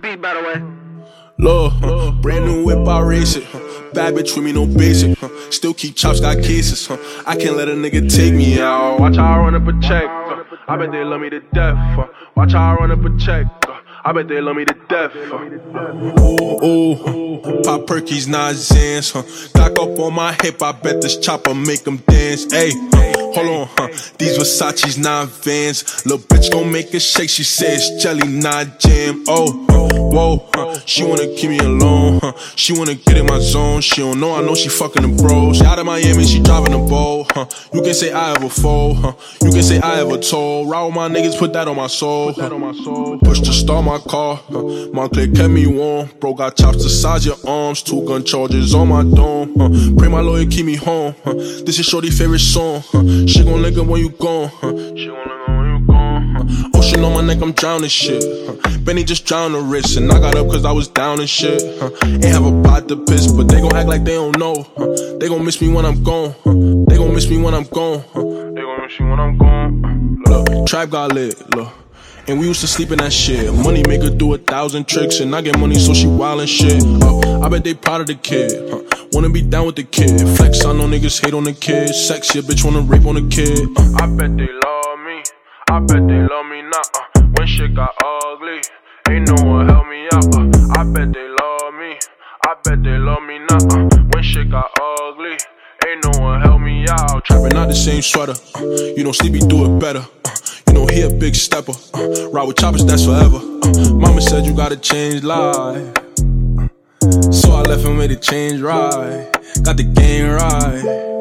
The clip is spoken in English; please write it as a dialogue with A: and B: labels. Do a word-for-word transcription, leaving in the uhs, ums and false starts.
A: beat, by the way.
B: Lord, huh, brand new whip, I race it. Huh, bad bitch with me, no basic. Huh, still keep chops, got cases. Huh, I can't let a nigga take me out. Watch how I run up a check. Uh, I bet they love me to death. Uh, watch how I run up a check. Uh, I bet they love me to death. Uh, oh, oh, pop perkies, not Zans. Huh, cock up on my hip, I bet this chopper make them dance. Ayy, uh, hold on, huh, these Versace's not Vans. Lil' bitch gon' make it shake, she says jelly, not jam. Oh, whoa, huh, she wanna keep me alone, huh, she wanna get in my zone. She don't know, I know she fucking the bros. She out of Miami, she driving a boat, huh. You can say I ever fold, huh, you can say I ever told. Ride with my niggas, put that on my soul, huh. Push to start my car, huh. Montclair kept me warm. Bro got chops the size your arms, two gun charges on my dome, huh. Pray my lawyer keep me home, huh. This is shorty favorite song, huh. She gon' lick it when you gone, huh. She gon' lick it when you gone, huh. Ocean on my neck, I'm drowning shit, huh. Benny just drowned the wrist, and I got up cause I was down and shit, huh. Ain't have a pot to piss, but they gon' act like they don't know, huh. They gon' miss me when I'm gone, huh. They gon' miss me when I'm gone, huh. They gon' miss me when I'm gone, huh. Look, trap got lit, look, and we used to sleep in that shit. Money make her do a thousand tricks, and I get money so she wild and shit, uh, I bet they proud of the kid, huh. Wanna be down with the kid, flex, I know niggas hate on the kid. Sex, your bitch wanna rape on the kid, uh. I bet they love me, I bet they love me now, uh. When shit got ugly, ain't no one help me out, uh. I bet they love me, I bet they love me now, uh. When shit got ugly, ain't no one help me out. Trapping out the same sweater, uh. You know Sleepy do it better, uh. You know he a big stepper, uh. Ride with choppers, that's forever, uh. Mama said you gotta change life, so I left him with a change ride. Got the game right.